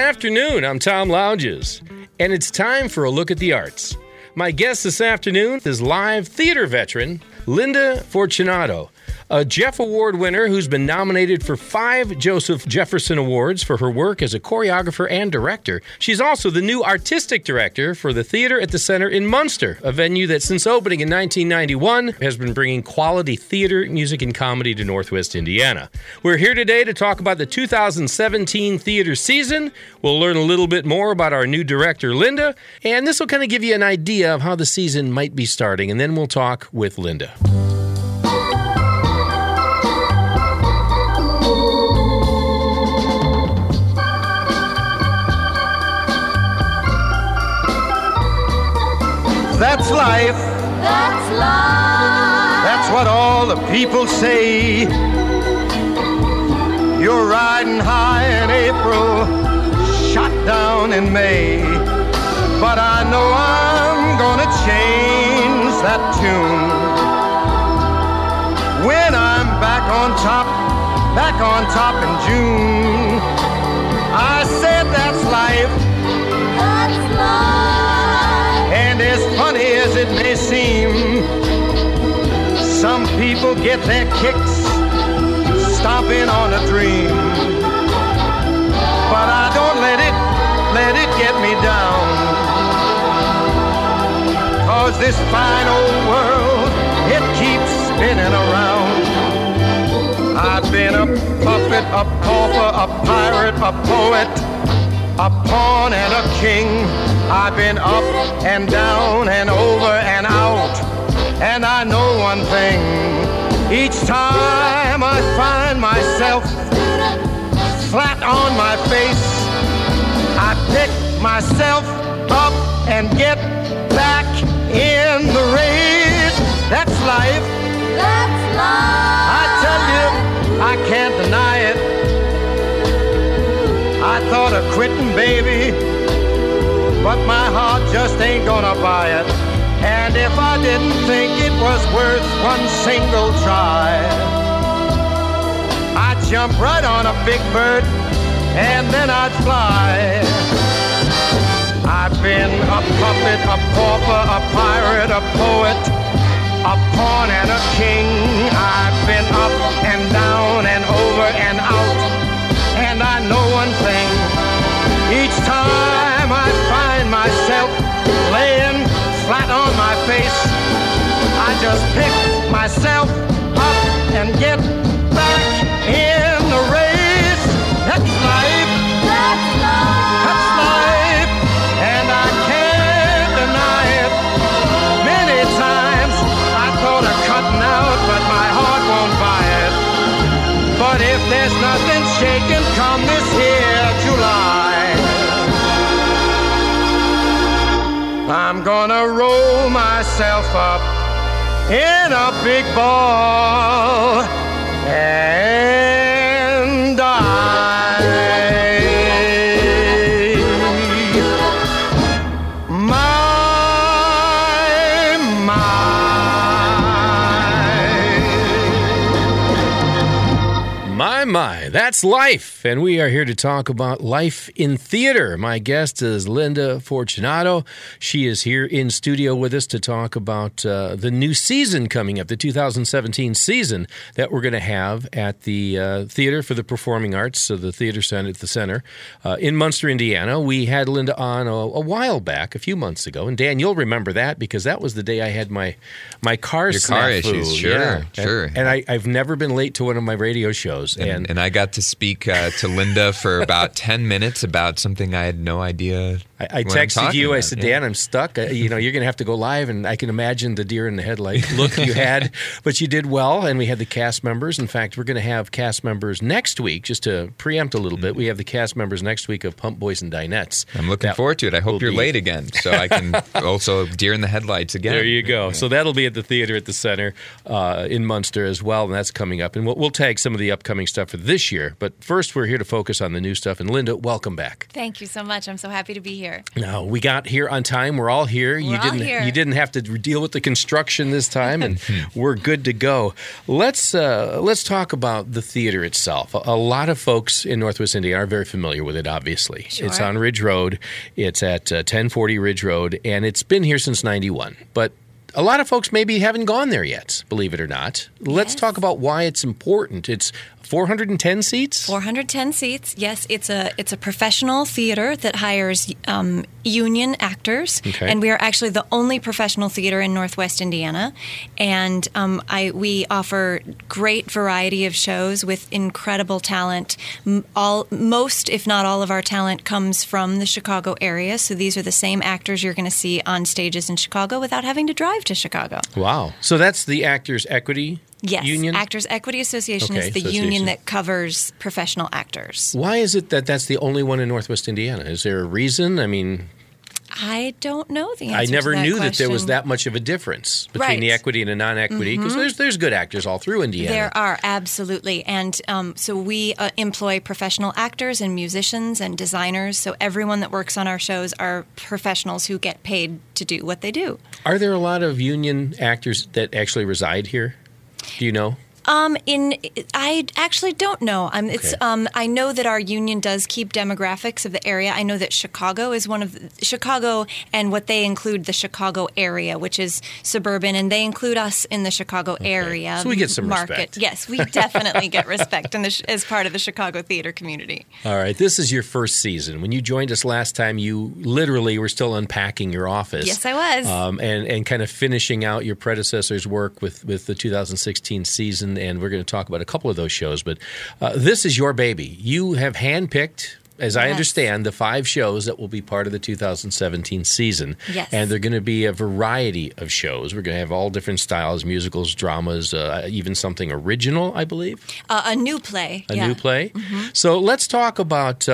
afternoon. I'm Tom Lounges, and it's time for a look at the arts. My guest this afternoon is live theater veteran Linda Fortunato, a Jeff Award winner who's been nominated for 5 Joseph Jefferson Awards for her work as a choreographer and director. She's also the new artistic director for the Theater at the Center in Munster, a venue that since opening in 1991 has been bringing quality theater, music, and comedy to Northwest Indiana. We're here today to talk about the 2017 theater season. We'll learn a little bit more about our new director, Linda, and this will kind of give you an idea of how the season might be starting, and then we'll talk with Linda. That's life. That's life. That's what all the people say. You're riding high in April, shot down in May. But I know I'm gonna change that tune. When I'm back on top in June. I said that's life. That's life. And as funny as it may seem, some people get their kicks stomping on a dream. But I don't let it get me down. 'Cause this fine old world, it keeps spinning around. I've been a puppet, a pauper, a pirate, a poet, a pawn and a king. I've been up and down and over and out. And I know one thing. Each time I find myself flat on my face, I pick myself up and get back in the race. That's life. That's life. I tell you, I can't deny it. I thought of quitting, baby, but my heart just ain't gonna buy it. And if I didn't think it was worth one single try, I'd jump right on a big bird and then I'd fly. I've been a puppet, a pauper, a pirate, a poet, a pawn and a king. I've been up and down and over and out. And I know one thing, each time I find myself laying flat on my face, I just pick myself up and get back in the race. That's life. That's life. That's life. And I can't deny it. Many times I thought of cutting out, but my heart won't buy it. But if there's nothing shaking come this here July, I'm gonna roll myself up in a big ball and die. My, that's life, and we are here to talk about life in theater. My guest is Linda Fortunato. She is here in studio with us to talk about the new season coming up, the 2017 season that we're going to have at the Theater for the Performing Arts, so the Theater Center at the Center in Munster, Indiana. We had Linda on a while back, a few months ago, and Dan, you'll remember that because that was the day I had my car Your car issues, sure, yeah. sure. And I've never been late to one of my radio shows. And I got to speak to Linda for about 10 minutes about something I had no idea. I texted you. I said, Dan, I'm stuck. You're going to have to go live, and I can imagine the deer in the headlight look you had. But you did well, and we had the cast members. In fact, we're going to have cast members next week, just to preempt a little bit. We have the cast members next week of Pump Boys and Dinettes. I'm looking forward to it. I hope you're late again, so I can also deer in the headlights again. There you go. Yeah. So that'll be at the Theater at the Center in Munster as well, and that's coming up. And we'll tag some of the upcoming stuff for this year. But first, we're here to focus on the new stuff. And Linda, welcome back. Thank you so much. I'm so happy to be here. here. No, we got here on time. We're all here. We're all here. You didn't have to deal with the construction this time, and we're good to go. Let's talk about the theater itself. A lot of folks in Northwest Indiana are very familiar with it, obviously. Sure. It's on Ridge Road. It's at 1040 Ridge Road, and it's been here since 91. But a lot of folks maybe haven't gone there yet, believe it or not. Let's Yes. talk about why it's important. It's 410 seats? 410 seats. Yes, it's a professional theater that hires union actors, Okay. and we are actually the only professional theater in Northwest Indiana. And we offer great variety of shows with incredible talent. Most, if not all, of our talent comes from the Chicago area. So these are the same actors you're going to see on stages in Chicago without having to drive to Chicago. Wow. So that's the Actors Equity Yes, Union? Actors Equity Association Okay, is the association. union that covers professional actors. Why is it that that's the only one in Northwest Indiana? Is there a reason? I mean, I don't know the answer I never to that knew that there was question. that much of a difference between Right. the equity and the non-equity, because there's good actors all through Indiana. There are, absolutely. And so we employ professional actors and musicians and designers. So everyone that works on our shows are professionals who get paid to do what they do. Are there a lot of union actors that actually reside here? Do you know? I actually don't know. Okay. I know that our union does keep demographics of the area. I know that Chicago is Chicago, and what they include the Chicago area, which is suburban, and they include us in the Chicago area. So we get some market. respect. Yes, we definitely get respect as part of the Chicago theater community. All right, this is your first season. When you joined us last time, you literally were still unpacking your office. Yes, I was. And kind of finishing out your predecessor's work with the 2016 season, and we're going to talk about a couple of those shows. But this is your baby. You have handpicked, as I Yes. understand, the 5 shows that will be part of the 2017 season. Yes. And they're going to be a variety of shows. We're going to have all different styles, musicals, dramas, even something original, I believe. A new play. A new play. So let's talk about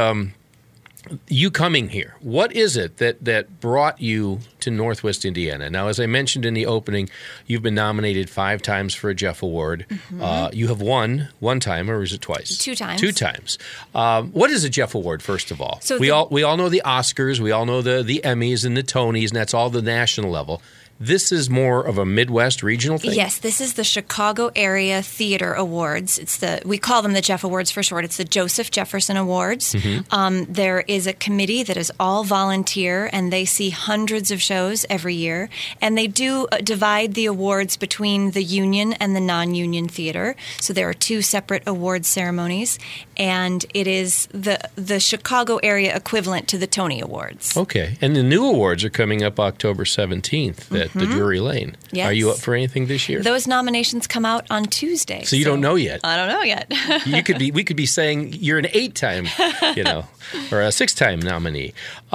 you coming here. What is it that brought you to Northwest Indiana? Now, as I mentioned in the opening, you've been nominated 5 times for a Jeff Award. You have won one time, or is it twice? 2 times. 2 times. What is a Jeff Award, first of all? So we all know the Oscars, we all know the Emmys and the Tonys, and that's all the national level. This is more of a Midwest regional thing? Yes, this is the Chicago Area Theater Awards. We call them the Jeff Awards for short. It's the Joseph Jefferson Awards. There is a committee that is all volunteer, and they see hundreds of shows every year. And they do divide the awards between the union and the non-union theater. So there are 2 separate awards ceremonies, and it is the Chicago area equivalent to the Tony Awards. Okay. And the new awards are coming up October 17th at the Drury Lane. Yes. Are you up for anything this year? Those nominations come out on Tuesday. So you don't know yet. I don't know yet. We could be saying you're an 8-time, or a 6-time nominee.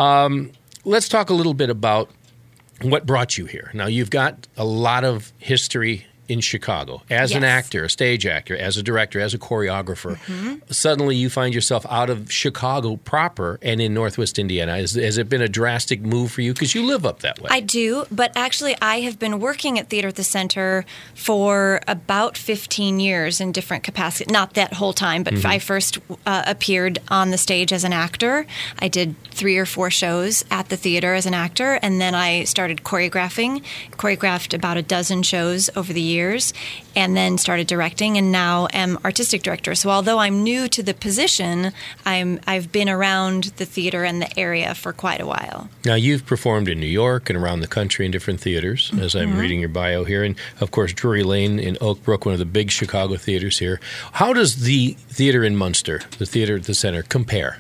Let's talk a little bit about what brought you here. Now, you've got a lot of history in Chicago as an Yes. actor, a stage actor, as a director, as a choreographer. Suddenly you find yourself out of Chicago proper and in Northwest Indiana. Has it been a drastic move for you? Because you live up that way. I do, but actually I have been working at Theater at the Center for about 15 years in different capacities. Not that whole time, but I first appeared on the stage as an actor. I did 3 or 4 shows at the theater as an actor, and then I started choreographed about a dozen shows over the years, and then started directing, and now am artistic director. So although I'm new to the position, I've been around the theater and the area for quite a while. Now, you've performed in New York and around the country in different theaters, as I'm reading your bio here. And, of course, Drury Lane in Oak Brook, one of the big Chicago theaters here. How does the theater in Munster, the Theater at the Center, compare?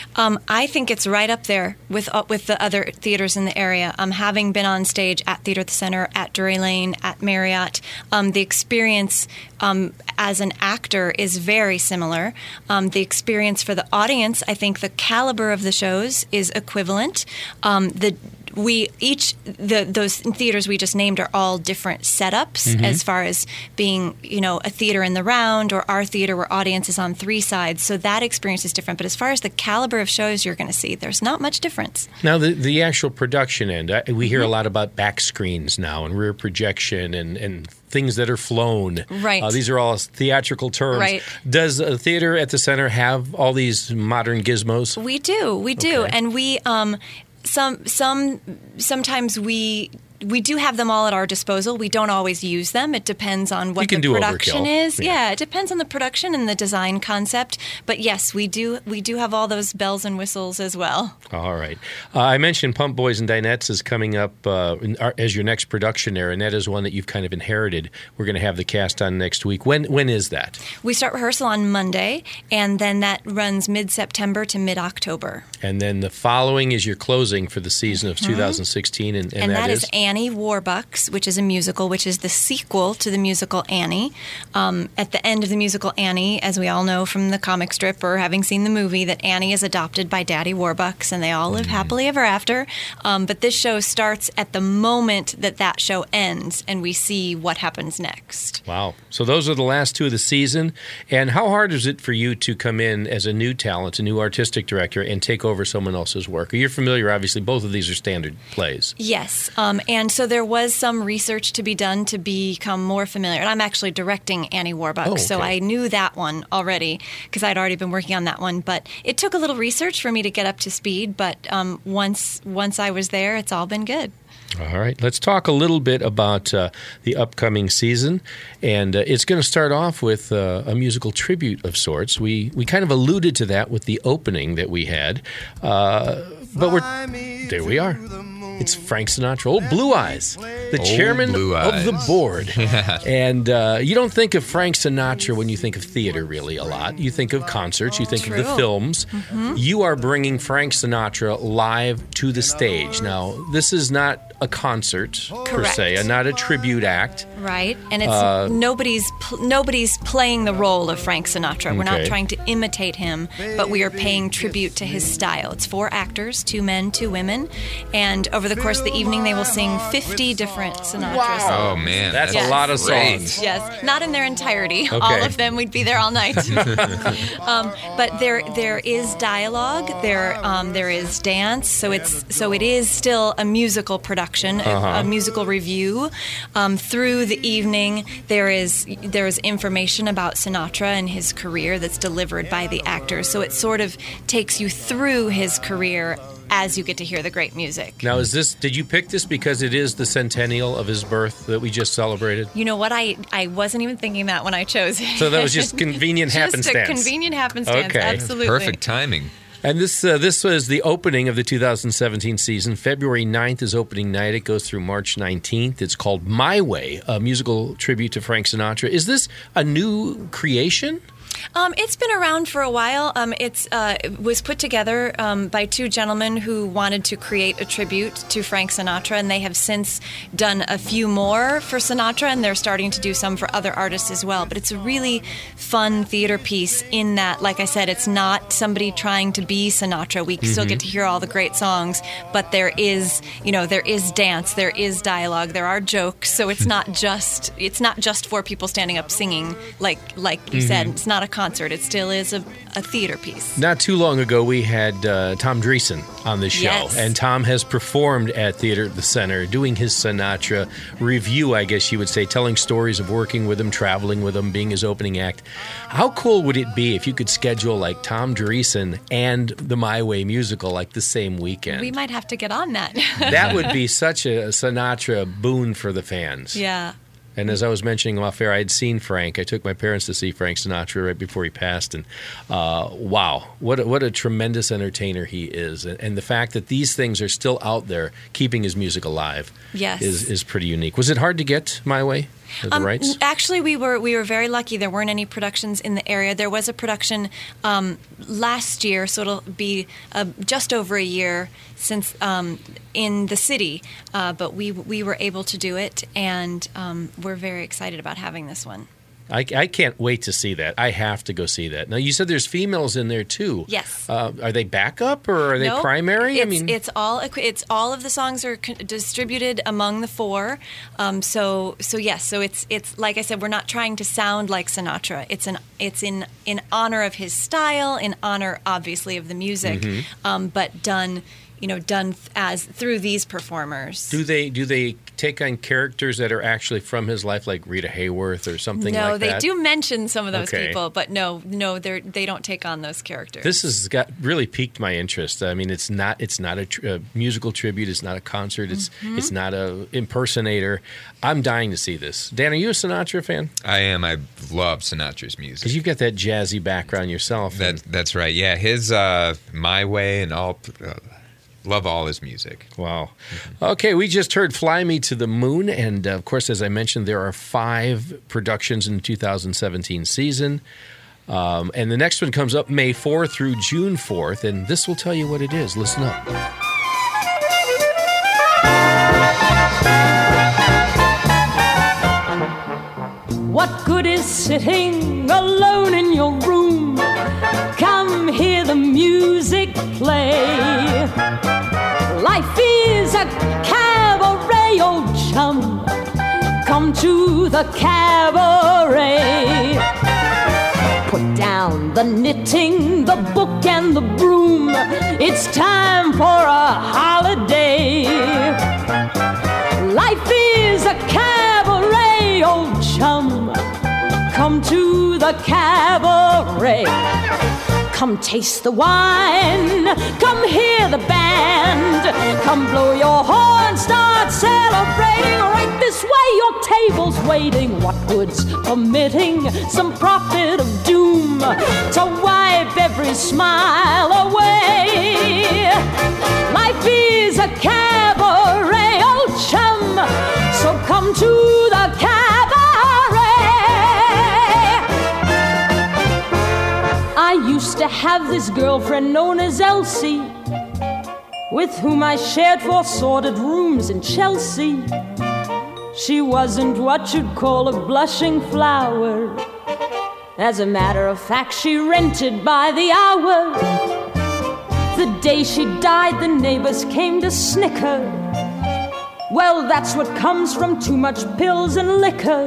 I think it's right up there with the other theaters in the area. Having been on stage at Theater at the Center, at Drury Lane, at Marriott, the experience as an actor is very similar. The experience for the audience, I think the caliber of the shows is equivalent. Those theaters we just named are all different setups as far as being, a theater in the round, or our theater where audience is on 3 sides. So that experience is different. But as far as the caliber of shows you're going to see, there's not much difference. Now, the actual production end, we hear a lot about back screens now and rear projection and things that are flown. Right. These are all theatrical terms. Right. Does a Theater at the Center have all these modern gizmos? We do. Okay. And we Sometimes we do have them all at our disposal. We don't always use them. It depends on what the production is. Yeah, it depends on the production and the design concept. But yes, we do have all those bells and whistles as well. All right. I mentioned Pump Boys and Dinettes is coming up as your next production there, and that is one that you've kind of inherited. We're going to have the cast on next week. When is that? We start rehearsal on Monday, and then that runs mid-September to mid-October. And then the following is your closing for the season of 2016, and that is Annie Warbucks, which is a musical, which is the sequel to the musical Annie. At the end of the musical Annie, as we all know from the comic strip or having seen the movie, that Annie is adopted by Daddy Warbucks, and they all live happily ever after. But this show starts at the moment that show ends, and we see what happens next. Wow. So those are the last two of the season. And how hard is it for you to come in as a new talent, a new artistic director, and take over someone else's work? You're familiar, obviously, both of these are standard plays. Yes. And so there was some research to be done to become more familiar. And I'm actually directing Annie Warbucks, so I knew that one already because I'd already been working on that one. But it took a little research for me to get up to speed. But once I was there, it's all been good. All right. Let's talk a little bit about the upcoming season. And it's going to start off with a musical tribute of sorts. We kind of alluded to that with the opening that we had. But there we are. It's Frank Sinatra, old Blue Eyes, the chairman of the board. And you don't think of Frank Sinatra when you think of theater really a lot. You think of concerts, you think of the films. Mm-hmm. You are bringing Frank Sinatra live to the stage. Now, this is not a concert per se, and not a tribute act. Right, and it's nobody's playing the role of Frank Sinatra. We're not trying to imitate him, but we are paying tribute to his style. It's 4 actors, 2 men, 2 women, and over the course of the evening they will sing 50 different Sinatra songs. Oh man, that's a lot of songs. Yes, not in their entirety. All of them, we'd be there all night. But there is dialogue. There is dance. So it is still a musical production. A musical review. Through the evening, there is information about Sinatra and his career that's delivered by the actors. So it sort of takes you through his career as you get to hear the great music. Now, did you pick this because it is the centennial of his birth that we just celebrated? You know what? I wasn't even thinking that when I chose it. So that was just convenient happenstance. Just a convenient happenstance, okay. Absolutely. Perfect timing. And this was the opening of the 2017 season. February 9th is opening night. It goes through March 19th. It's called My Way, a musical tribute to Frank Sinatra. Is this a new creation? It's been around for a while. It was put together by 2 gentlemen who wanted to create a tribute to Frank Sinatra, and they have since done a few more for Sinatra, and they're starting to do some for other artists as well. But it's a really fun theater piece in that, like I said, it's not somebody trying to be Sinatra. We still get to hear all the great songs, but there is dance, there is dialogue, there are jokes. So it's not just 4 people standing up singing like you said. It's not a concert. It still is a theater piece. Not too long ago, we had Tom Dreesen on the show, yes. And Tom has performed at Theater at the Center, doing his Sinatra review, I guess you would say, telling stories of working with him, traveling with him, being his opening act. How cool would it be if you could schedule like Tom Dreesen and the My Way musical like the same weekend? We might have to get on that. That would be such a Sinatra boon for the fans. Yeah. And as I was mentioning off air, I had seen Frank. I took my parents to see Frank Sinatra right before he passed. And wow, what a tremendous entertainer he is. And the fact that these things are still out there, keeping his music alive, yes. is pretty unique. Was it hard to get My Way? The rights? Actually, we were very lucky. There weren't any productions in the area. There was a production last year, so it'll be just over a year since in the city. But we were able to do it, and we're very excited about having this one. I can't wait to see that. I have to go see that. Now, you said there's females in there, too. Yes. Are they backup, or are they primary? It's all of the songs are distributed among the 4. So yes. So it's like I said, we're not trying to sound like Sinatra. It's in honor of his style, in honor, obviously, of the music, but done done through these performers. Do they take on characters that are actually from his life, like Rita Hayworth or something like that? No, they do mention some of those Okay. people, but no, they don't take on those characters. This has really piqued my interest. I mean, it's not a musical tribute. It's not a concert. It's not a impersonator. I'm dying to see this. Dan, are you a Sinatra fan? I am. I love Sinatra's music. Because you've got that jazzy background yourself. That's right. Yeah, his My Way and all. Love all his music. Wow. Okay, we just heard Fly Me to the Moon. And, of course, as I mentioned, there are 5 productions in the 2017 season. And the next one comes up May 4th through June 4th. And this will tell you what it is. Listen up. What good is sitting alone in your room? Come hear the music play. Life is a cabaret, old chum. Come to the cabaret. Put down the knitting, the book, and the broom. It's time for a holiday. Life is a cabaret, old chum. Come to the cabaret. Come taste the wine. Come hear the band. Come blow your horn. Start celebrating. Right this way, your table's waiting. What good's omitting some prophet of doom to wipe every smile away? Life is a cabaret, old chum. So come to the cabaret. I used to have this girlfriend known as Elsie, with whom I shared 4 sordid rooms in Chelsea. She wasn't what you'd call a blushing flower. As a matter of fact, she rented by the hour. The day she died, the neighbors came to snicker. Well, that's what comes from too much pills and liquor.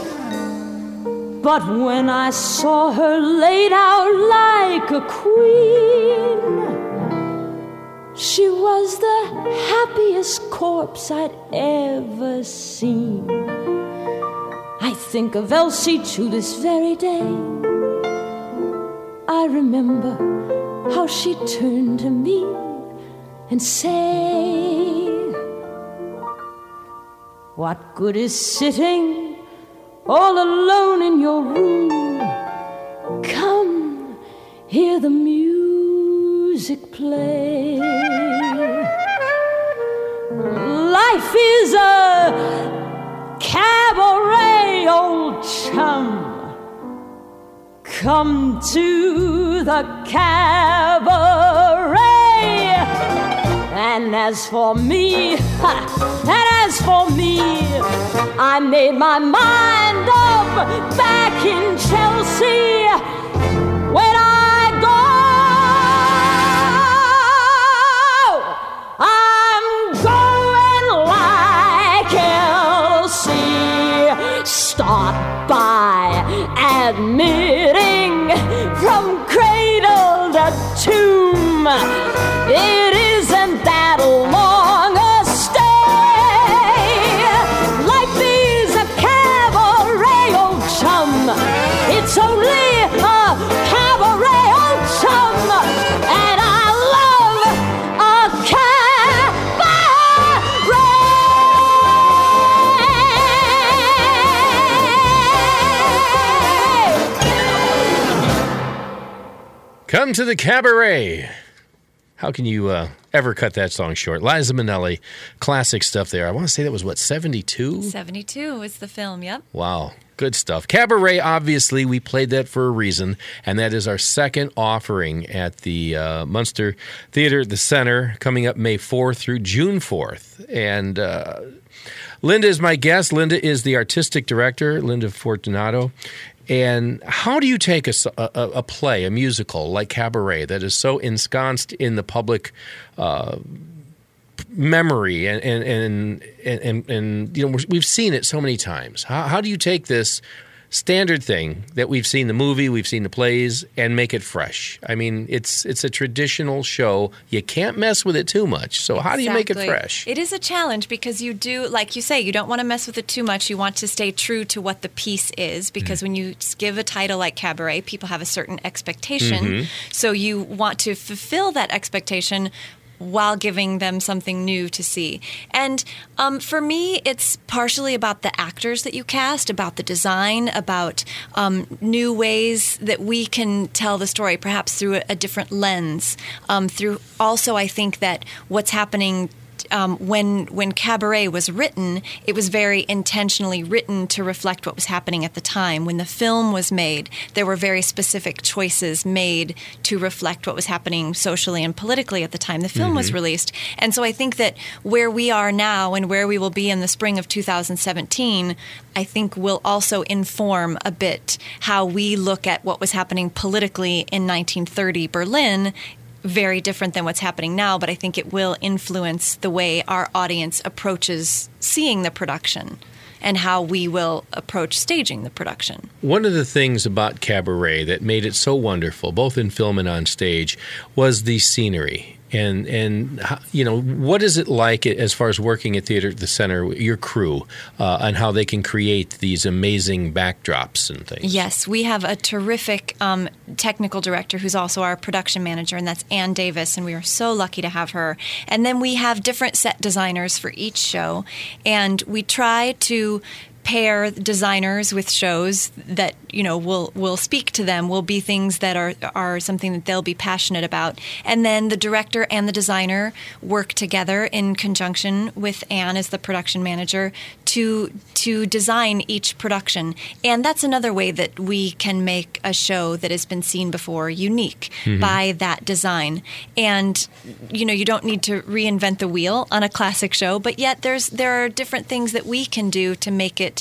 But when I saw her laid out like a queen, she was the happiest corpse I'd ever seen. I think of Elsie to this very day. I remember how she turned to me and say, what good is sitting all alone in your room? Come hear the music play. Life is a cabaret, old chum. Come to the cabaret. And as for me, I made my mind up back in Chelsea. When I go, I'm going like Elsie. Start by admitting from cradle to tomb, it isn't that long a stay. Life is a cabaret, old chum. It's only a cabaret, old chum. And I love a cabaret. Come to the cabaret. How can you ever cut that song short? Liza Minnelli, classic stuff there. I want to say that was, what, 72? 72 is the film, yep. Wow, good stuff. Cabaret, obviously, we played that for a reason, and that is our second offering at the Munster Theater at the Center, coming up May 4th through June 4th. And Linda is my guest. Linda is the artistic director, Linda Fortunato. And how do you take a play, a musical like Cabaret, that is so ensconced in the public memory, and you know, we've seen it so many times. How do you take this standard thing that we've seen the movie, we've seen the plays, and make it fresh. I mean, it's a traditional show. You can't mess with it too much. So how do you make it fresh? It is a challenge because you do, like you say, you don't want to mess with it too much. You want to stay true to what the piece is because when you give a title like Cabaret, people have a certain expectation. So you want to fulfill that expectation while giving them something new to see. And for me, it's partially about the actors that you cast, about the design, about new ways that we can tell the story, perhaps through a different lens. Through also, I think that what's happening when Cabaret was written, it was very intentionally written to reflect what was happening at the time. When the film was made, there were very specific choices made to reflect what was happening socially and politically at the time the film was released. And so I think that where we are now and where we will be in the spring of 2017, I think will also inform a bit how we look at what was happening politically in 1930 Berlin. Very different than what's happening now, but I think it will influence the way our audience approaches seeing the production and how we will approach staging the production. One of the things about Cabaret that made it so wonderful, both in film and on stage, was the scenery. And you know, what is it like as far as working at Theater at the Center, your crew, and how they can create these amazing backdrops and things? Yes, we have a terrific technical director who's also our production manager, and that's Ann Davis, and we are so lucky to have her. And then we have different set designers for each show, and we try to pair designers with shows that, you know, will speak to them, will be things that are something that they'll be passionate about. And then the director and the designer work together in conjunction with Anne as the production manager to design each production. And that's another way that we can make a show that has been seen before unique by that design. And, you know, you don't need to reinvent the wheel on a classic show, but yet there are different things that we can do to make it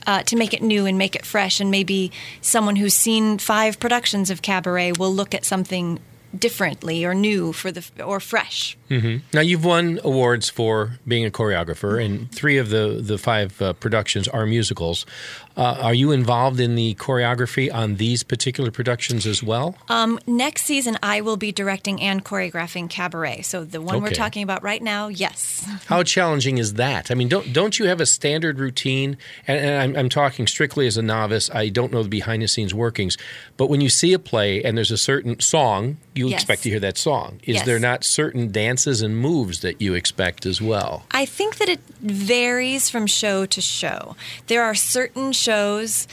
new and make it fresh, and maybe someone who's seen 5 productions of Cabaret will look at something differently or new or fresh. Now, you've won awards for being a choreographer, and 3 of the 5 productions are musicals. Are you involved in the choreography on these particular productions as well? Next season, I will be directing and choreographing Cabaret. So the one we're talking about right now, yes. How challenging is that? I mean, don't you have a standard routine? And I'm talking strictly as a novice. I don't know the behind-the-scenes workings. But when you see a play and there's a certain song, you expect to hear that song. Is there not certain dances and moves that you expect as well? I think that it varies from show to show. There are certain shows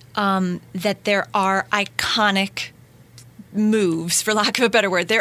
that there are iconic moves, for lack of a better word. There's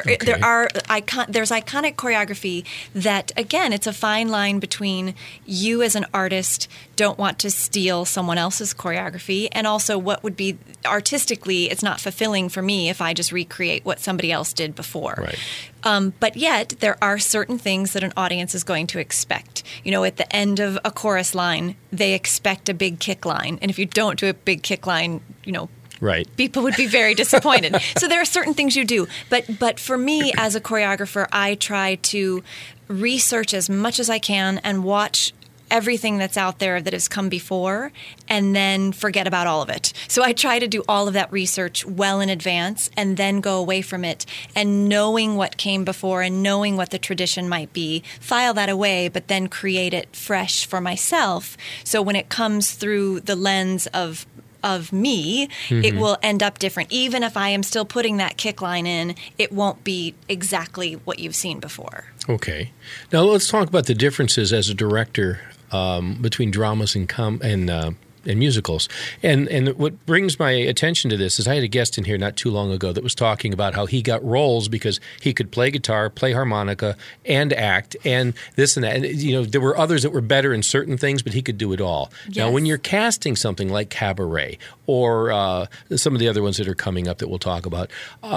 iconic choreography that, again, it's a fine line between you as an artist don't want to steal someone else's choreography, and also what would be artistically, it's not fulfilling for me if I just recreate what somebody else did before. Right. But yet, there are certain things that an audience is going to expect. You know, at the end of a chorus line, they expect a big kick line. And if you don't do a big kick line, you know, right, people would be very disappointed. So there are certain things you do. But for me, as a choreographer, I try to research as much as I can and watch everything that's out there that has come before and then forget about all of it. So I try to do all of that research well in advance and then go away from it, and knowing what came before and knowing what the tradition might be, file that away, but then create it fresh for myself. So when it comes through the lens of me, it will end up different. Even if I am still putting that kick line in, it won't be exactly what you've seen before. Okay. Now let's talk about the differences as a director between dramas and musicals. And what brings my attention to this is I had a guest in here not too long ago that was talking about how he got roles because he could play guitar, play harmonica, and act, and this and that. And, you know, there were others that were better in certain things, but he could do it all. Yes. Now, when you're casting something like Cabaret or some of the other ones that are coming up that we'll talk about,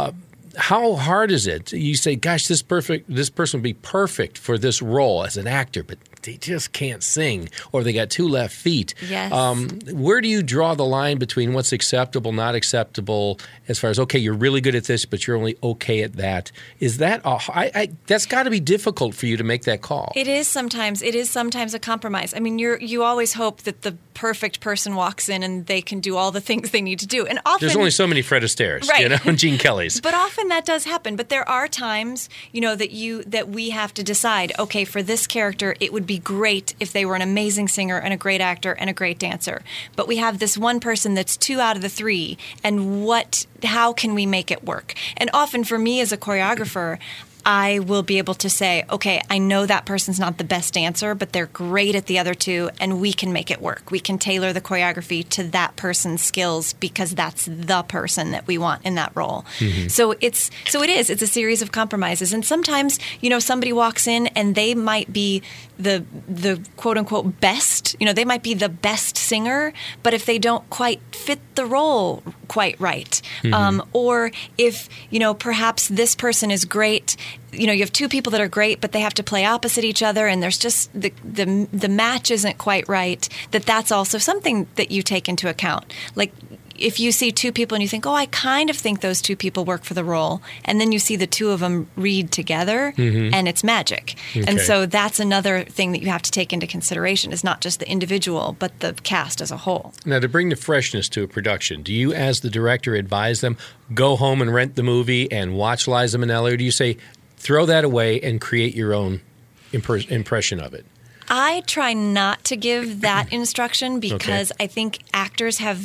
how hard is it? You say, gosh, this person would be perfect for this role as an actor, but they just can't sing, or they got 2 left feet. Yes. Where do you draw the line between what's acceptable, not acceptable, as far as, okay, you're really good at this, but you're only okay at that? Is that that's got to be difficult for you to make that call? It is sometimes a compromise. I mean, you always hope that the perfect person walks in and they can do all the things they need to do. And often there's only so many Fred Astaire's, right, and Gene Kellys. But often that does happen. But there are times, that we have to decide, okay, for this character, it would be great if they were an amazing singer and a great actor and a great dancer. But we have this one person that's 2 out of the 3, and how can we make it work? And often for me as a choreographer, I will be able to say, okay, I know that person's not the best dancer, but they're great at the other 2, and we can make it work. We can tailor the choreography to that person's skills because that's the person that we want in that role. Mm-hmm. So it's a series of compromises. And sometimes, somebody walks in and they might be the quote unquote best, they might be the best singer, but if they don't quite fit the role quite right, mm-hmm. Or if, perhaps this person is great, you have 2 people that are great, but they have to play opposite each other, and there's just the match isn't quite right, that's also something that you take into account. Like, if you see 2 people and you think, oh, I kind of think those 2 people work for the role, and then you see the 2 of them read together, mm-hmm. and it's magic. Okay. And so that's another thing that you have to take into consideration, is not just the individual, but the cast as a whole. Now, to bring the freshness to a production, do you, as the director, advise them, go home and rent the movie and watch Liza Minnelli, or do you say, throw that away and create your own impression of it? I try not to give that instruction because I think actors have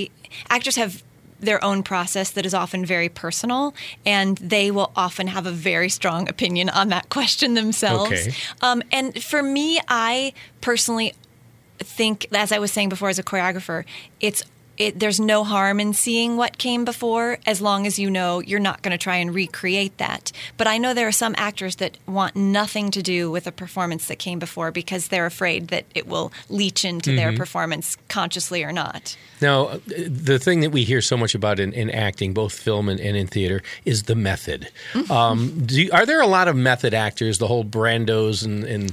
their own process that is often very personal, and they will often have a very strong opinion on that question themselves. Okay. And for me, I personally think, as I was saying before, as a choreographer, there's no harm in seeing what came before, as long as you're not going to try and recreate that. But I know there are some actors that want nothing to do with a performance that came before because they're afraid that it will leach into mm-hmm. their performance, consciously or not. Now, the thing that we hear so much about in acting, both film and in theater, is the method. Mm-hmm. Are there a lot of method actors, the whole Brandos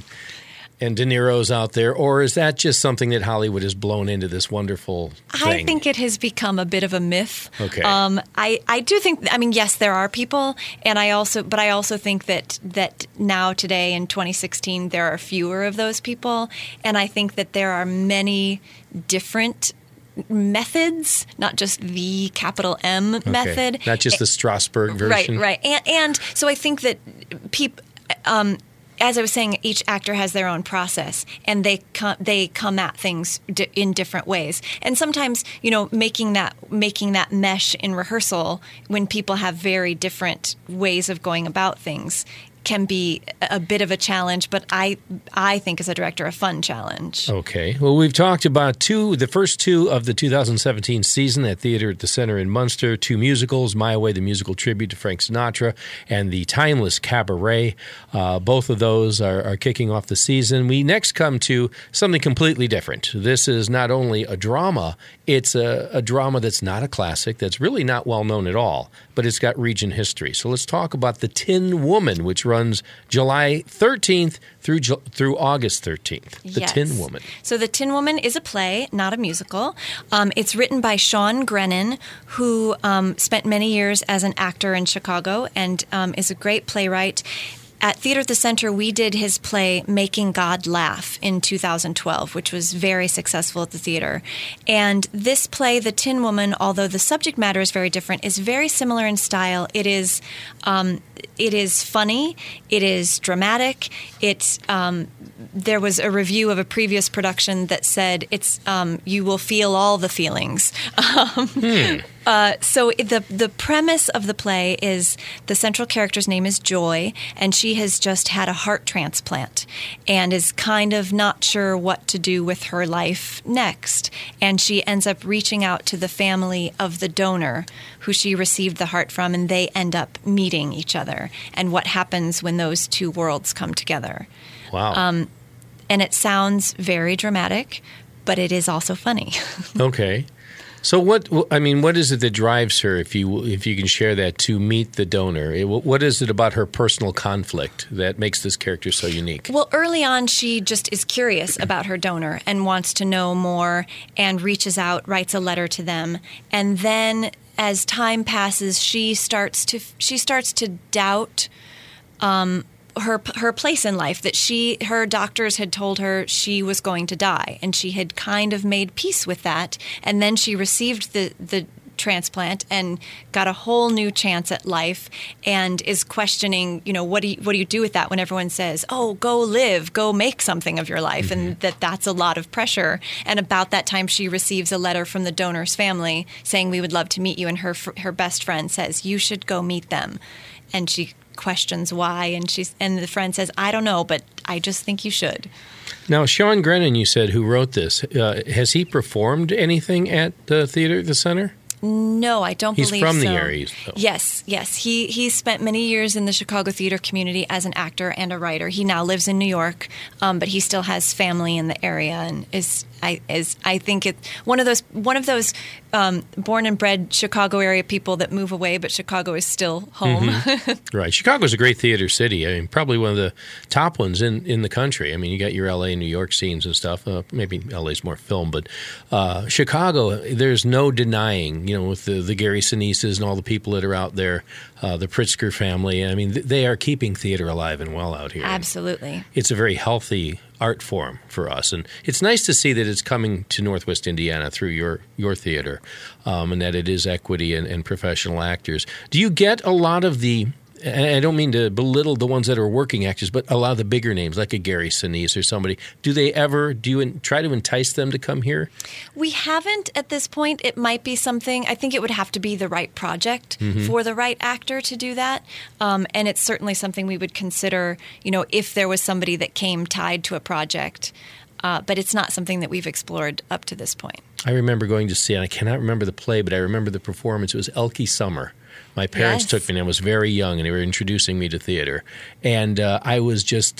and De Niro's out there, or is that just something that Hollywood has blown into this wonderful thing? I think it has become a bit of a myth. Okay. I do think, yes, there are people, but I also think that now, today, in 2016, there are fewer of those people, and I think that there are many different methods, not just the capital M method. Not just the Strasberg version. Right. And so I think that people... as I was saying, each actor has their own process, and they come at things in different ways. And sometimes, making that mesh in rehearsal when people have very different ways of going about things can be a bit of a challenge, but I think as a director, a fun challenge. Okay. Well, we've talked about the first 2 of the 2017 season at Theater at the Center in Munster, 2 musicals, My Way, the musical tribute to Frank Sinatra, and the timeless Cabaret. Both of those are kicking off the season. We next come to something completely different. This is not only a drama, it's a drama that's not a classic, that's really not well known at all, but it's got region history. So let's talk about The Tin Woman, which runs July 13th through August 13th. The Tin Woman. So The Tin Woman is a play, not a musical. It's written by Sean Grennan, who spent many years as an actor in Chicago and is a great playwright. At Theater at the Center, we did his play Making God Laugh in 2012, which was very successful at the theater. And this play, The Tin Woman, although the subject matter is very different, is very similar in style. It is funny. It is dramatic. There was a review of a previous production that said you will feel all the feelings. So the premise of the play is the central character's name is Joy, and she has just had a heart transplant and is kind of not sure what to do with her life next. And she ends up reaching out to the family of the donor who she received the heart from, and they end up meeting each other and what happens when those 2 worlds come together. Wow. And it sounds very dramatic, but it is also funny. Okay. So what is it that drives her, if you can share that, to meet the donor? What is it about her personal conflict that makes this character so unique? Well, early on, she just is curious about her donor and wants to know more and reaches out, writes a letter to them. And then as time passes, she starts to doubt her place in life, that her doctors had told her she was going to die, and she had kind of made peace with that. And then she received the transplant and got a whole new chance at life, and is questioning, what do you do with that when everyone says, "Oh, go live, go make something of your life," and that's a lot of pressure. And about that time, she receives a letter from the donor's family saying, "We would love to meet you," and her best friend says, "You should go meet them," and she questions why, and the friend says, "I don't know, but I just think you should." Now, Sean Grennan, you said, who wrote this, has he performed anything at the theater at the center? No, I don't believe so. He's from the area, though. Yes. He spent many years in the Chicago theater community as an actor and a writer. He now lives in New York, but he still has family in the area, and I think it's one of those born and bred Chicago area people that move away, but Chicago is still home. Mm-hmm. Right. Chicago's a great theater city. I mean, probably one of the top ones in the country. I mean, you got your L.A. and New York scenes and stuff. Maybe L.A.'s more film, but Chicago, there's no denying, with the Gary Sinises and all the people that are out there, the Pritzker family. I mean, they are keeping theater alive and well out here. Absolutely. It's a very healthy art form for us, and it's nice to see that it's coming to Northwest Indiana through your theater, and that it is equity and professional actors. Do you get a lot of the, and I don't mean to belittle the ones that are working actors, but a lot of the bigger names like a Gary Sinise or somebody, do you try to entice them to come here? We haven't at this point. It might be something. I think it would have to be the right project for the right actor to do that. And it's certainly something we would consider, if there was somebody that came tied to a project. But it's not something that we've explored up to this point. I remember going to see, and I cannot remember the play, but I remember the performance. It was Elkie Summer. My parents took me, and I was very young, and they were introducing me to theater. And I was just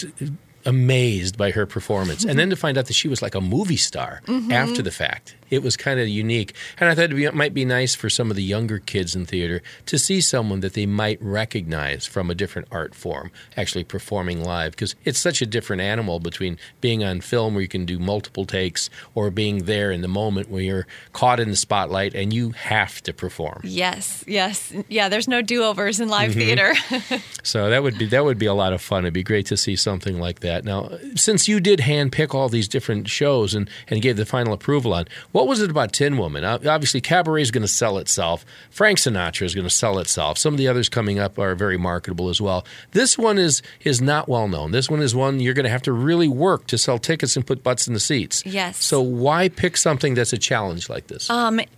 amazed by her performance. And then to find out that she was like a movie star after the fact. It was kind of unique. And I thought it might be nice for some of the younger kids in theater to see someone that they might recognize from a different art form actually performing live, because it's such a different animal between being on film where you can do multiple takes or being there in the moment where you're caught in the spotlight and you have to perform. Yes. Yeah, there's no do-overs in live theater. So that would be a lot of fun. It'd be great to see something like that. Now, since you did handpick all these different shows and gave the final approval on, what was it about Tin Woman? Obviously, Cabaret is going to sell itself. Frank Sinatra is going to sell itself. Some of the others coming up are very marketable as well. This one is not well known. This one is one you're going to have to really work to sell tickets and put butts in the seats. Yes. So why pick something that's a challenge like this?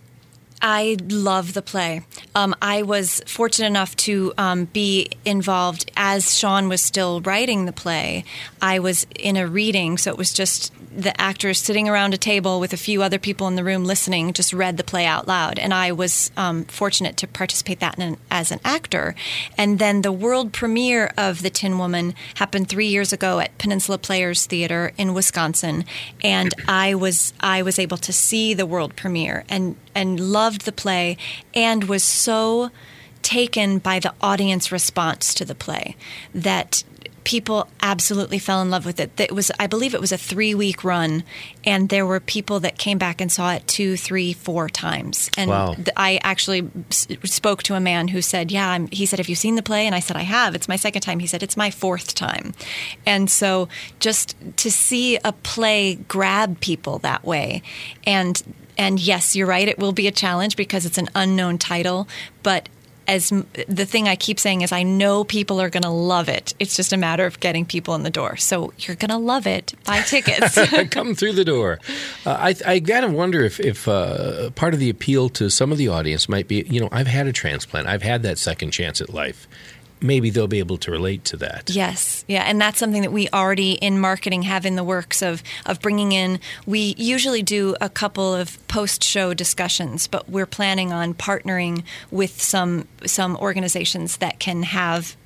I love the play. I was fortunate enough to be involved as Sean was still writing the play. I was in a reading, so it was just the actors sitting around a table with a few other people in the room listening, just read the play out loud. And I was fortunate to participate as an actor. And then the world premiere of The Tin Woman happened 3 years ago at Peninsula Players Theater in Wisconsin. And I was able to see the world premiere and loved the play and was so taken by the audience response to the play that people absolutely fell in love with it. I believe it was a 3-week run, and there were people that came back and saw it 2, 3, 4 times. And wow. I actually spoke to a man who said, he said, "Have you seen the play?" And I said, "I have. It's my second time." He said, "It's my 4th time." And so just to see a play grab people that way, and yes, you're right, it will be a challenge because it's an unknown title, but as the thing I keep saying is I know people are going to love it. It's just a matter of getting people in the door. So you're going to love it. Buy tickets. Come through the door. I got to wonder if part of the appeal to some of the audience might be, I've had a transplant. I've had that second chance at life. Maybe they'll be able to relate to that. Yes. Yeah. And that's something that we already in marketing have in the works of bringing in. We usually do a couple of post-show discussions, but we're planning on partnering with some organizations that can have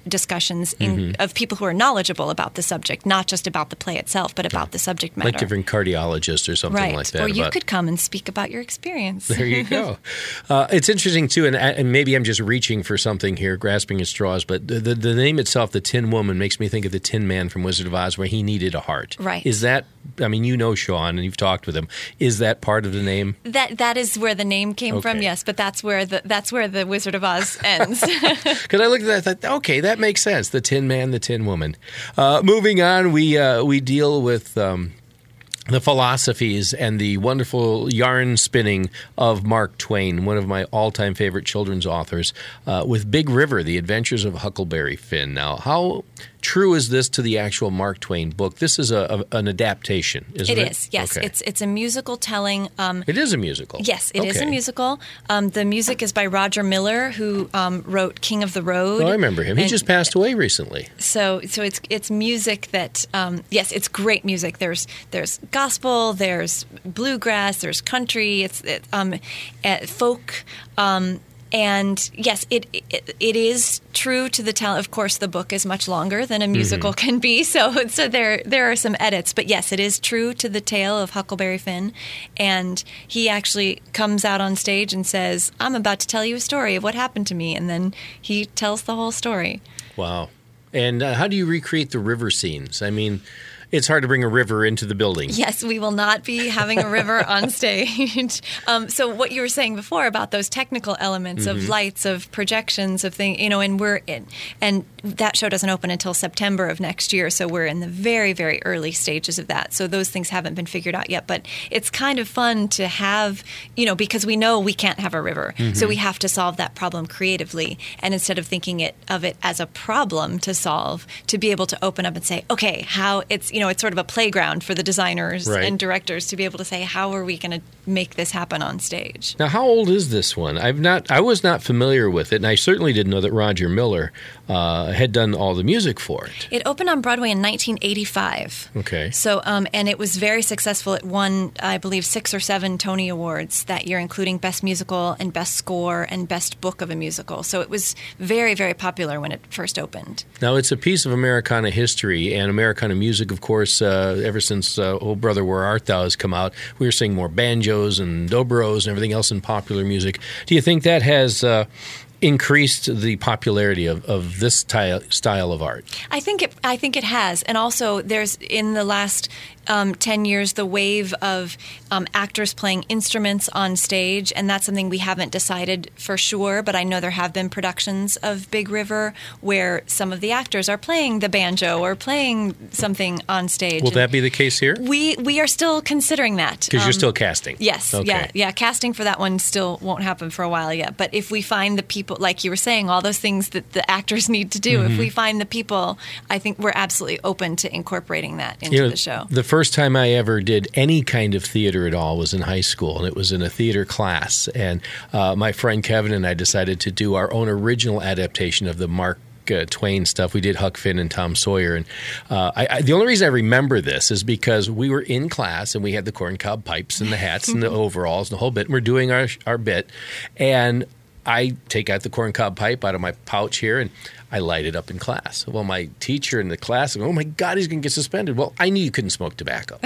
discussions of people who are knowledgeable about the subject, not just about the play itself, but about the subject matter. Like different cardiologists or something right. like that. Or you could come and speak about your experience. There you go. It's interesting, too, and maybe I'm just reaching for something here, grasping at straws, but the name itself, The Tin Woman, makes me think of the Tin Man from Wizard of Oz, where he needed a heart. Right. Is that, I mean, you know Sean, and you've talked with him. Is that part of the name? That is where the name came from, yes, but that's where the Wizard of Oz ends. Because I looked at that, I thought, okay, that makes sense. The Tin Man, the Tin Woman. Moving on, we deal with the philosophies and the wonderful yarn spinning of Mark Twain, one of my all-time favorite children's authors, with Big River, The Adventures of Huckleberry Finn. Now, how true is this to the actual Mark Twain book? This is an adaptation, isn't it? It is, yes. Okay. It's a musical telling. It is a musical? Yes, it is a musical. The music is by Roger Miller, who wrote King of the Road. Oh, I remember him. He And just passed away recently. So it's music that yes, it's great music. There's gospel, there's bluegrass, there's country, it's folk. And yes, it is true to the talent. Of course, the book is much longer than a musical can be, so there are some edits. But yes, it is true to the tale of Huckleberry Finn, and he actually comes out on stage and says, "I'm about to tell you a story of what happened to me," and then he tells the whole story. Wow. And how do you recreate the river scenes? I mean, it's hard to bring a river into the building. Yes, we will not be having a river on stage. So what you were saying before about those technical elements of lights, of projections, of things, and that show doesn't open until September of next year. So we're in the very, very early stages of that. So those things haven't been figured out yet. But it's kind of fun to have, because we know we can't have a river. So we have to solve that problem creatively. And instead of thinking of it as a problem to solve, to be able to open up and say, okay, how it's sort of a playground for the designers and directors to be able to say, how are we going to make this happen on stage? Now, how old is this one? I was not familiar with it, and I certainly didn't know that Roger Miller had done all the music for it. It opened on Broadway in 1985. Okay. So, and it was very successful. It won, I believe, 6 or 7 Tony Awards that year, including Best Musical and Best Score and Best Book of a Musical. So it was very, very popular when it first opened. Now, it's a piece of Americana history and Americana music, of course. Ever since Oh Brother, Where Art Thou has come out, we were seeing more banjos and dobros and everything else in popular music. Do you think that has increased the popularity of this style of art? I think it has, and also there's in the last 10 years the wave of actors playing instruments on stage, and that's something we haven't decided for sure, but I know there have been productions of Big River where some of the actors are playing the banjo or playing something on stage. Will that be the case here? We are still considering that. Because you're still casting. Yes, okay. yeah. Casting for that one still won't happen for a while yet, but if we find the people, like you were saying, all those things that the actors need to do, if we find the people, I think we're absolutely open to incorporating that into the show. The first time I ever did any kind of theater at all was in high school, and it was in a theater class. And my friend Kevin and I decided to do our own original adaptation of the Mark Twain stuff. We did Huck Finn and Tom Sawyer. And the only reason I remember this is because we were in class and we had the corncob pipes and the hats and the overalls and the whole bit. And we're doing our bit. And I take out the corncob pipe out of my pouch here and I light it up in class. Well, my teacher in the class, oh my God, he's going to get suspended. Well, I knew you couldn't smoke tobacco.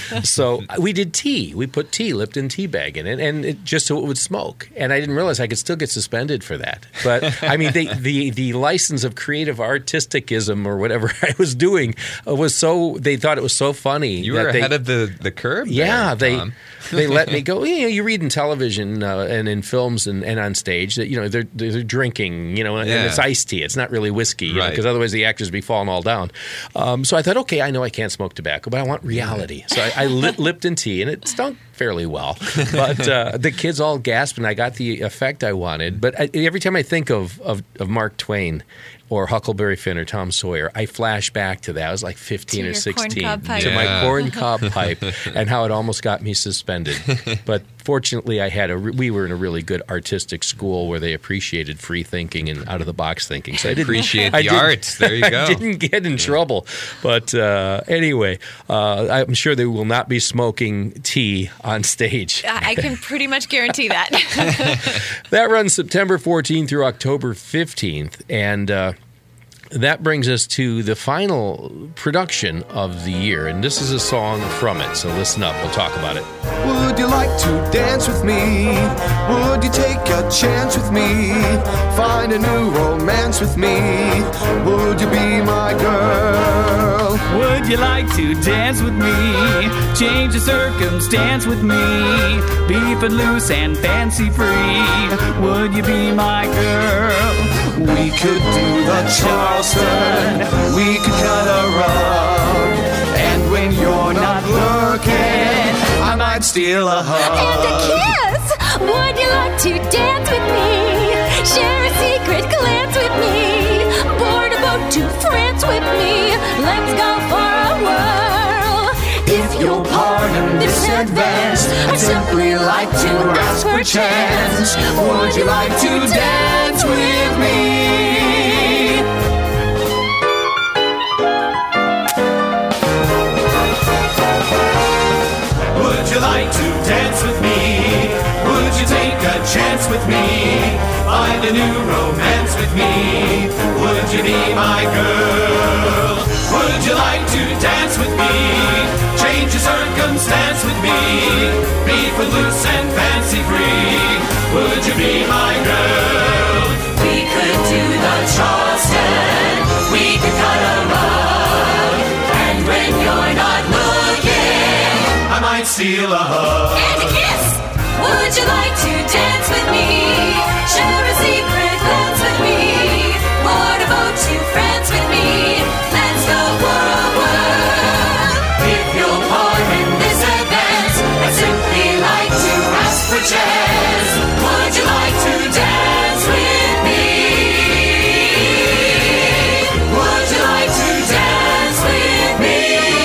So we did tea. We put tea, Lipton tea bag in it, and it just so it would smoke. And I didn't realize I could still get suspended for that. But I mean, the license of creative artisticism or whatever I was doing was so, they thought it was so funny. You were ahead of the curve. Yeah, there, they let me go. You read in television and in films and on stage that they're drinking, and it's iced tea. It's not really whiskey, because otherwise the actors would be falling all down. So I thought, okay, I know I can't smoke tobacco, but I want reality. So I lit Lipton tea, and it stunk fairly well. But the kids all gasped, and I got the effect I wanted. But every time I think of Mark Twain or Huckleberry Finn or Tom Sawyer, I flash back to that. I was like 15 or 16 to my corncob pipe and how it almost got me suspended. But fortunately, we were in a really good artistic school where they appreciated free thinking and out-of-the-box thinking. So I didn't appreciate the arts. There you go. I didn't get in trouble. But anyway, I'm sure they will not be smoking tea on stage. I can pretty much guarantee that. That runs September 14th through October 15th. And that brings us to the final production of the year, and this is a song from it, so listen up. We'll talk about it. Would you like to dance with me? Would you take a chance with me? Find a new romance with me? Would you be my girl? Would you like to dance with me? Change the circumstance with me? Be footloose and fancy free? Would you be my girl? We could do the Charleston, we could cut a rug, and when you're not looking, I might steal a hug. And a kiss! Would you like to dance with me? Share a secret glance with me? Board a boat to France with me? Let's go for a whirl. If you'll pardon this advance, I'd simply like to ask for a chance. Would you like to dance with me? Would you like to dance with me? Would you take a chance with me? Find a new romance with me? Would you be my girl? Would you like to dance with me? Change your circumstance with me? Be footloose and fancy free? Would you be my girl? We could do the Charleston, we could cut a rug, and when you're not looking, I might steal a hug. and a kiss! Would you like to dance with me? Share a secret glance with me? Board a boat to France with me? Let's go for a whirl. If you'll pardon this advance, I'd simply like to ask for chance. Would you like to dance with me? Would you like to dance with me?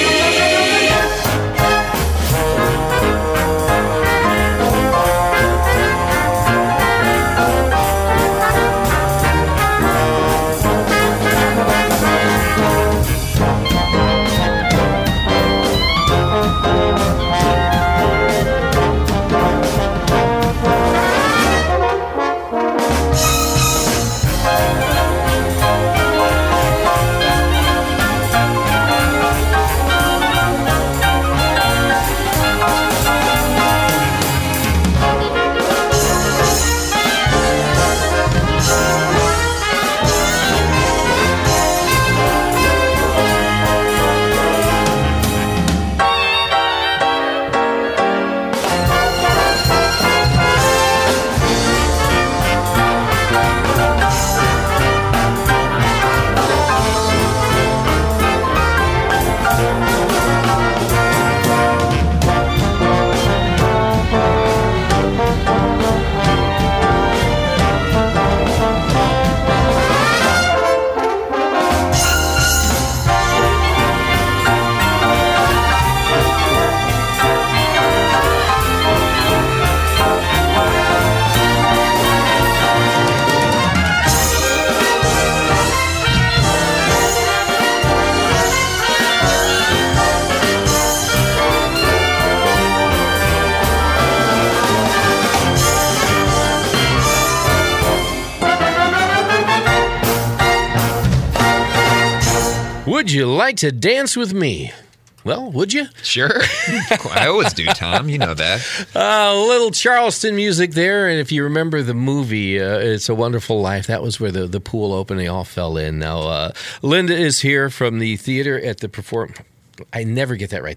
Would you like to dance with me? Well, would you? Sure. I always do, Tom. You know that. A little Charleston music there. And if you remember the movie, It's a Wonderful Life, that was where the pool opened. They all fell in. Now, Linda is here from the theater at the I never get that right.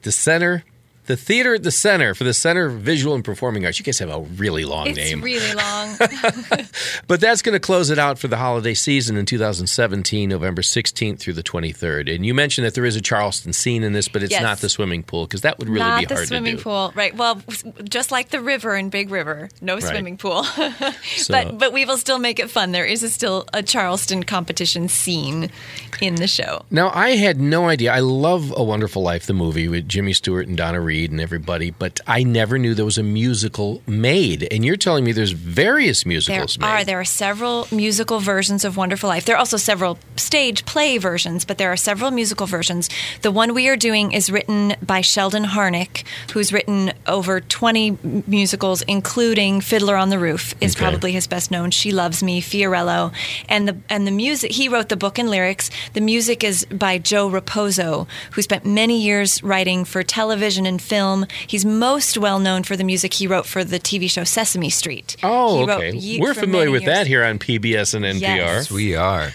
The theater at the Center for the Center of Visual and Performing Arts. You guys have a really long name. It's really long. But that's going to close it out for the holiday season in 2017, November 16th through the 23rd. And you mentioned that there is a Charleston scene in this, but it's Yes. not the swimming pool, because that would really Not be the hard to do. swimming pool, right? Well, just like the river in Big River, no swimming pool. So- but we will still make it fun. There is still a Charleston competition scene in the show. Now, I had no idea. I love A Wonderful Life, the movie with Jimmy Stewart and Donna Reed. Reed and everybody, but I never knew there was a musical made. And you're telling me there's various musicals made. There are several musical versions of Wonderful Life. There are also several stage play versions, but there are several musical versions. The one we are doing is written by Sheldon Harnick, who's written over 20 musicals, including Fiddler on the Roof is probably his best known. She Loves Me, Fiorello, and the music. He wrote the book and lyrics. The music is by Joe Raposo, who spent many years writing for television and film. He's most well known for the music he wrote for the TV show Sesame Street. Oh, okay. We're familiar with that here on PBS and NPR. Yes. We are.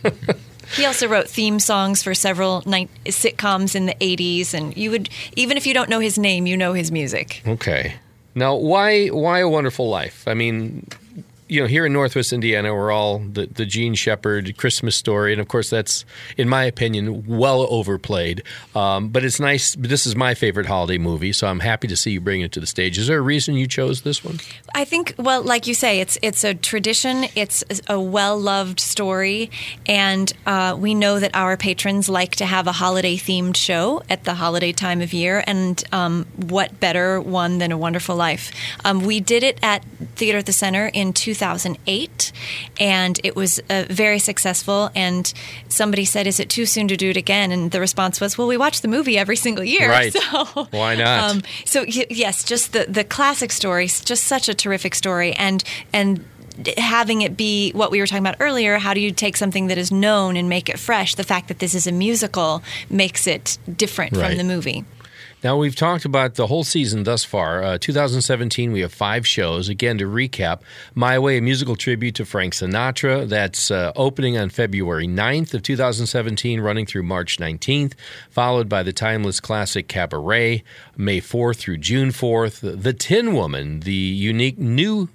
He also wrote theme songs for several sitcoms in the 80s, and you would, even if you don't know his name, you know his music. Okay. Now, why A Wonderful Life? I mean, you know, here in Northwest Indiana, we're all the Gene Shepard Christmas Story, and of course, that's, in my opinion, well overplayed. But it's nice. This is my favorite holiday movie, so I'm happy to see you bring it to the stage. Is there a reason you chose this one? I think, well, like you say, it's a tradition. It's a well-loved story, and we know that our patrons like to have a holiday-themed show at the holiday time of year, and what better one than A Wonderful Life? We did it at Theater at the Center in 2008, and it was very successful. And somebody said, "Is it too soon to do it again?" And the response was, "Well, we watch the movie every single year, right? So why not?" Yes, just the classic story, just such a terrific story, and having it be what we were talking about earlier, how do you take something that is known and make it fresh? The fact that this is a musical makes it different from the movie. Now, we've talked about the whole season thus far. 2017, we have 5 shows. Again, to recap, My Way, a musical tribute to Frank Sinatra. That's opening on February 9th of 2017, running through March 19th, followed by the timeless classic Cabaret, May 4th through June 4th. The Tin Woman, the unique new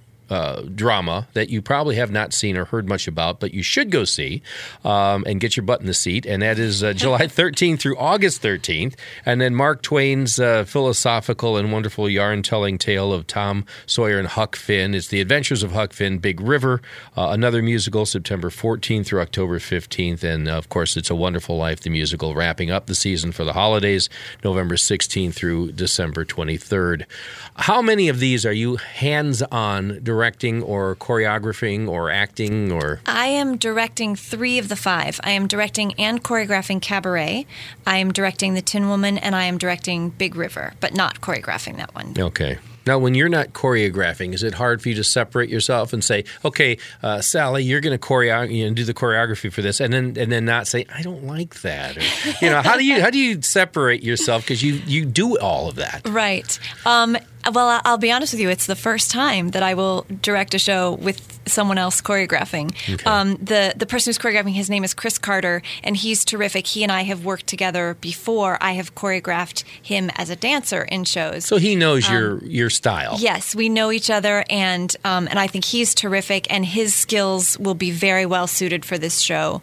drama that you probably have not seen or heard much about, but you should go see and get your butt in the seat. And that is July 13th through August 13th. And then Mark Twain's philosophical and wonderful yarn-telling tale of Tom Sawyer and Huck Finn. It's The Adventures of Huck Finn, Big River, another musical, September 14th through October 15th. And, of course, It's a Wonderful Life, the musical, wrapping up the season for the holidays, November 16th through December 23rd. How many of these are you hands-on directing or choreographing or acting or? I am directing 3 of the 5. I am directing and choreographing Cabaret. I am directing The Tin Woman, and I am directing Big River, but not choreographing that one. Okay. Now, when you're not choreographing, is it hard for you to separate yourself and say, "Okay, Sally, you're going to do the choreography for this," and then not say, "I don't like that"? Or, how do you separate yourself, because you do all of that? Right. Well, I'll be honest with you. It's the first time that I will direct a show with someone else choreographing. Okay. The person who's choreographing, his name is Chris Carter, and he's terrific. He and I have worked together before. I have choreographed him as a dancer in shows. So he knows your style. Yes, we know each other, and I think he's terrific, and his skills will be very well suited for this show.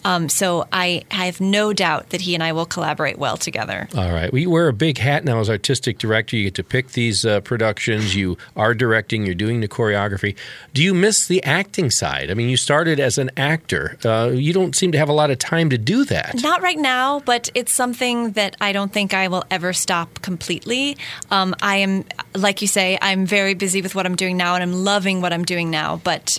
So I have no doubt that he and I will collaborate well together. All right. Well, you wear a big hat now as artistic director. You get to pick these productions. You are directing. You're doing the choreography. Do you miss the acting side? I mean, you started as an actor. You don't seem to have a lot of time to do that. Not right now, but it's something that I don't think I will ever stop completely. I am, like you say, I'm very busy with what I'm doing now, and I'm loving what I'm doing now. But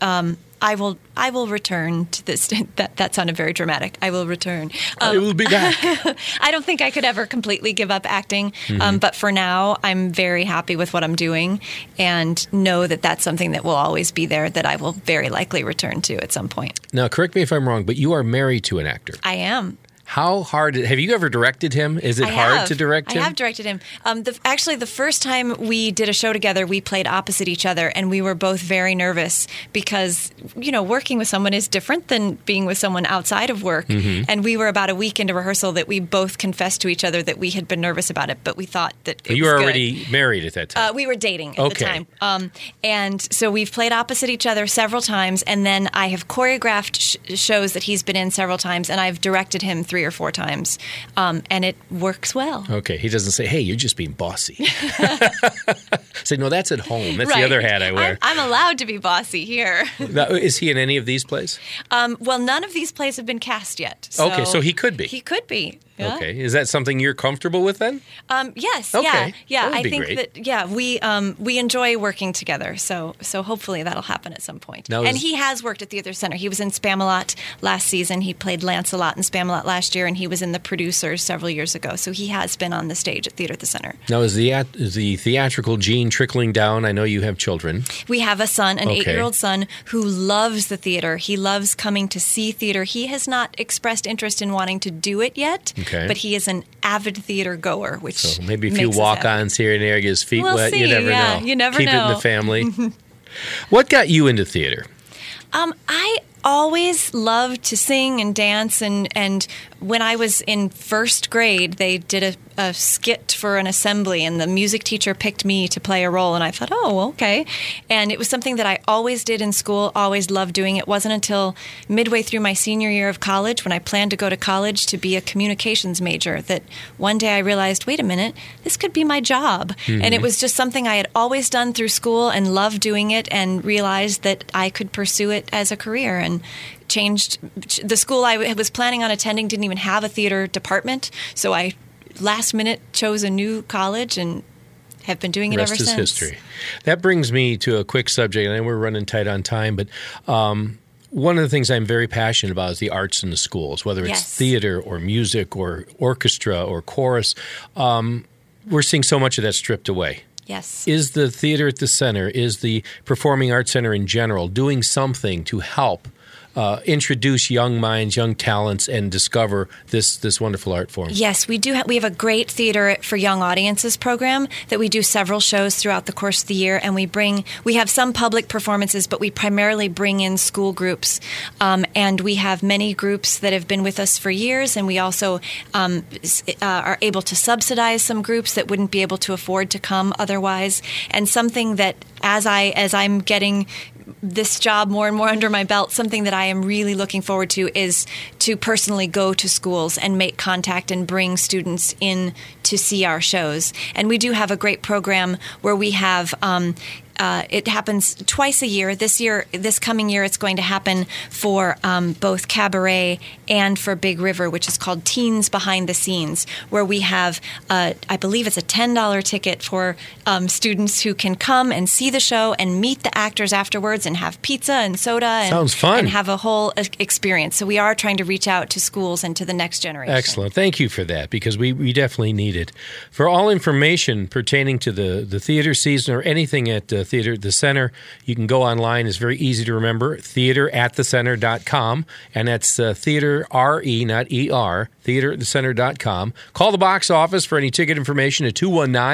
I will return to this. That sounded very dramatic. I will return. I will be back. I don't think I could ever completely give up acting. But for now, I'm very happy with what I'm doing, and know that that's something that will always be there, that I will very likely return to at some point. Now, correct me if I'm wrong, but you are married to an actor. I am. How hard? Have you ever directed him? Is it hard to direct him? I have directed him. Actually, the first time we did a show together, we played opposite each other, and we were both very nervous because, working with someone is different than being with someone outside of work. Mm-hmm. And we were about a week into rehearsal that we both confessed to each other that we had been nervous about it, but we thought that it you was were good. already married at that time. We were dating at the time. And so we've played opposite each other several times, and then I have choreographed shows that he's been in several times, and I've directed him 3 or 4 times. And it works well. Okay. He doesn't say, "Hey, you're just being bossy." Say, "No, that's at home. That's the other hat I wear." I'm allowed to be bossy here. Now, is he in any of these plays? Well, none of these plays have been cast yet. So okay, so he could be. He could be. Yeah. Okay. Is that something you're comfortable with then? Yes. Okay. Yeah. That would I be think great. that we enjoy working together. So hopefully that'll happen at some point. Now And is- he has worked at Theater Center. He was in Spamalot last season. He played Lancelot in Spamalot last year, and he was in The Producers several years ago. So he has been on the stage at Theater at the Center. Now, is the theatrical gene trickling down? I know you have children. We have a son, an Okay. 8-year-old son, who loves the theater. He loves coming to see theater. He has not expressed interest in wanting to do it yet, Okay. but he is an avid theater goer, which So maybe a few makes us happy. walk-ons here and there, get his feet We'll wet. You see, never yeah. know. You never Keep it in know. the family. What got you into theater? I always loved to sing and dance, and when I was in first grade, they did a skit for an assembly, and the music teacher picked me to play a role, and I thought, oh, okay. And it was something that I always did in school, always loved doing. It wasn't until midway through my senior year of college, when I planned to go to college to be a communications major, that one day I realized, wait a minute, this could be my job. And it was just something I had always done through school and loved doing it, and realized that I could pursue it as a career. And changed the school I was planning on attending didn't even have a theater department, so I last minute chose a new college and have been doing it Rest ever is since. history. That brings me to a quick subject, and we're running tight on time, but one of the things I'm very passionate about is the arts in the schools, whether it's Yes. theater or music or orchestra or chorus. We're seeing so much of that stripped away. Yes. Is the Theater at the Center, is the Performing Arts Center in general doing something to help introduce young minds, young talents, and discover this wonderful art form? Yes, we do. We have a great Theater for Young Audiences program that we do several shows throughout the course of the year, and we have some public performances, but we primarily bring in school groups, and we have many groups that have been with us for years, and we also are able to subsidize some groups that wouldn't be able to afford to come otherwise. And something that as I'm getting this job more and more under my belt, something that I am really looking forward to is to personally go to schools and make contact and bring students in to see our shows. And we do have a great program where we have it happens twice a year. This coming year, it's going to happen for both Cabaret and for Big River, which is called Teens Behind the Scenes, where we have, I believe it's a $10 ticket for students who can come and see the show and meet the actors afterwards and have pizza and soda and, Sounds fun. and have a whole experience. So we are trying to reach out to schools and to the next generation. Excellent. Thank you for that, because we definitely need it. For all information pertaining to the theater season or anything at Theater at the Center, you can go online. It's very easy to remember, theateratthecenter.com, and that's theater, R-E, not E-R, theateratthecenter.com. Call the box office for any ticket information at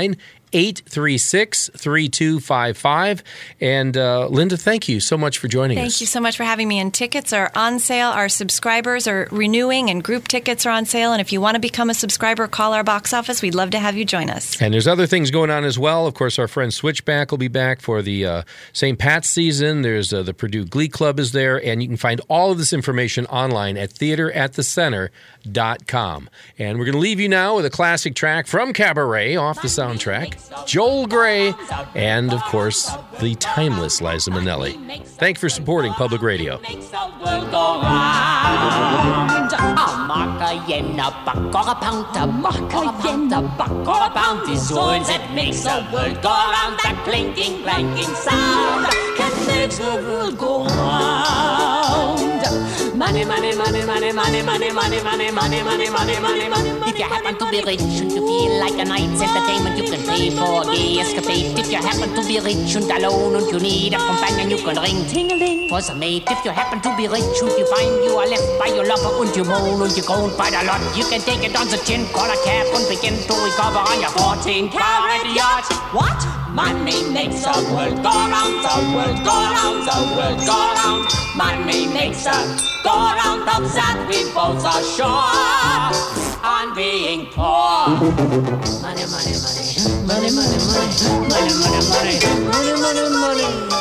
219-836-3255. And Linda, thank you so much for joining us. Thank you so much for having me. And tickets are on sale. Our subscribers are renewing, and group tickets are on sale. And if you want to become a subscriber, call our box office. We'd love to have you join us. And there's other things going on as well. Of course, our friend Switchback will be back for the St. Pat's season. There's the Purdue Glee Club is there. And you can find all of this information online at theateratthecenter.com. And we're going to leave you now with a classic track from Cabaret off the soundtrack, Joel Grey, and, of course, the timeless Liza Minnelli. Thanks for supporting Public Radio. Makes the world go round. A mark, a yen, a buck, or a pound, a mark, a yen, a buck, or a pound is all that makes the world go round. That clinking, clanking sound that makes the world go round. Money, money, money, money, money, money, money, money, money, money, money, money, money. If you happen to be rich and you feel like a night's entertainment, you can pay for a gay escapade. If you happen to be rich and alone and you need a companion, you can ring ting-a-ling for some mate. If you happen to be rich and you find you are left by your lover and you moan and you groan quite a lot, you can take it on the chin, call a cab and begin to recover on your 14-carat yacht. What? Money makes the world go round, the world go round, the world go round. Money makes the go round, of that we both are sure on being poor. Money, money, money, money, money, money, money, money, money, money, money, money.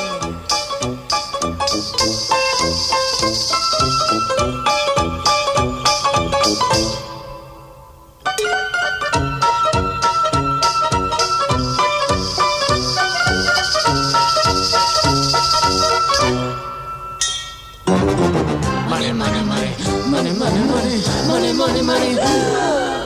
Money, money, money, money, money, money, money, money, money.